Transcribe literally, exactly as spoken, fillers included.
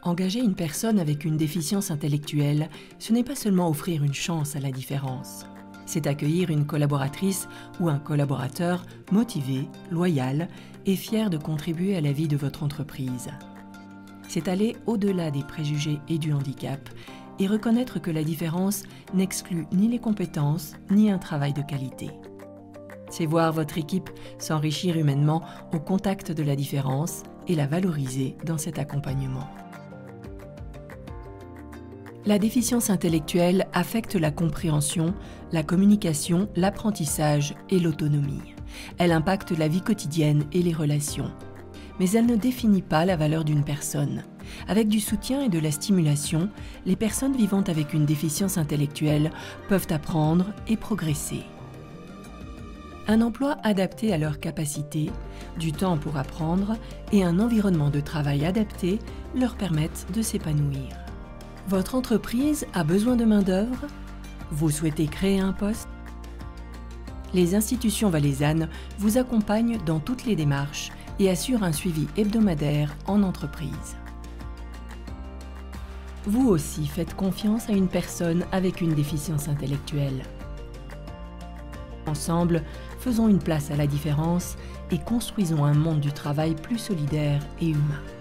Engager une personne avec une déficience intellectuelle, ce n'est pas seulement offrir une chance à la différence. C'est accueillir une collaboratrice ou un collaborateur motivé, loyal et fier de contribuer à la vie de votre entreprise. C'est aller au-delà des préjugés et du handicap et reconnaître que la différence n'exclut ni les compétences ni un travail de qualité. C'est voir votre équipe s'enrichir humainement au contact de la différence et la valoriser dans cet accompagnement. La déficience intellectuelle affecte la compréhension, la communication, l'apprentissage et l'autonomie. Elle impacte la vie quotidienne et les relations. Mais elle ne définit pas la valeur d'une personne. Avec du soutien et de la stimulation, les personnes vivant avec une déficience intellectuelle peuvent apprendre et progresser. Un emploi adapté à leurs capacités, du temps pour apprendre et un environnement de travail adapté leur permettent de s'épanouir. Votre entreprise a besoin de main-d'œuvre? Vous souhaitez créer un poste? Les institutions valaisannes vous accompagnent dans toutes les démarches et assurent un suivi hebdomadaire en entreprise. Vous aussi faites confiance à une personne avec une déficience intellectuelle. Ensemble, faisons une place à la différence et construisons un monde du travail plus solidaire et humain.